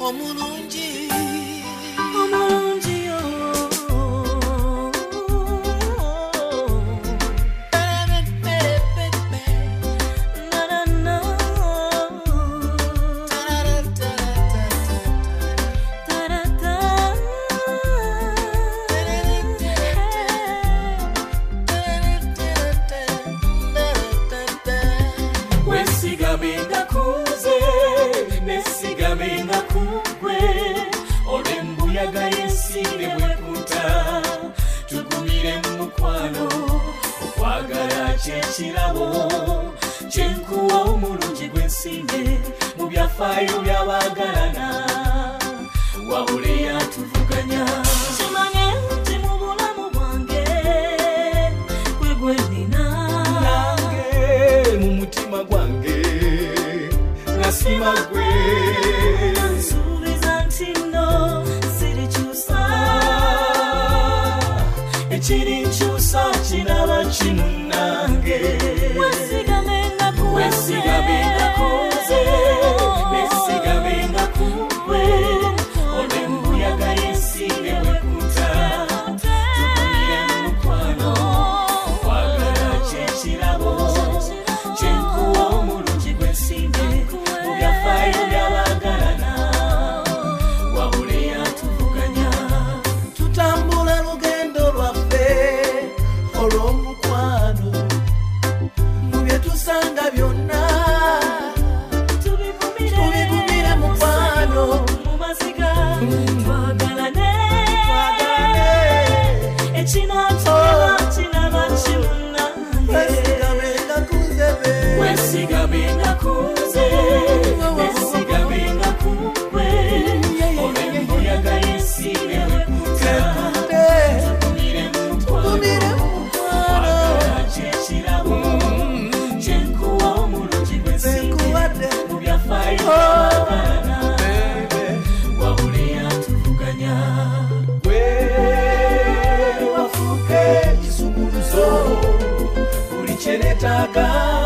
omulungi kirabo chenkuwa omulungi gwensimbe mu byafaayo byabagalana wabule yatuvuganya kimanye nti mu bulamu bwange gwe gwenina nange mu mutima gwange nasima gwe nsuubiza nti no sirikyusa ekiri nkyusa kiraba kimunange wesigabenga kuze nesigabenga kugwe olembuyaga yensire wekuta tukumire mu mukwano kwagala kyekirabo kyenkuwa omulungi gwensimbe mu byafaayo byabagalana wabule yatuvuganya tutambula lugendo lwaffe olw'omukwano mu bye tusanga byonna tubigumire mukwano mu maziga twagalane ekinatulaba kiraba kimunange wesigabenga kuze nesigabenga kugwe olembuyaga yensire wekuta tukumire mu mukwano wagala kyekirabo kyenkuwa omulungi gwensimbe mu byafaayo byabagalana wabule yatuvuganya gwe wafuuka ekisumuluzo buli kye neetaaga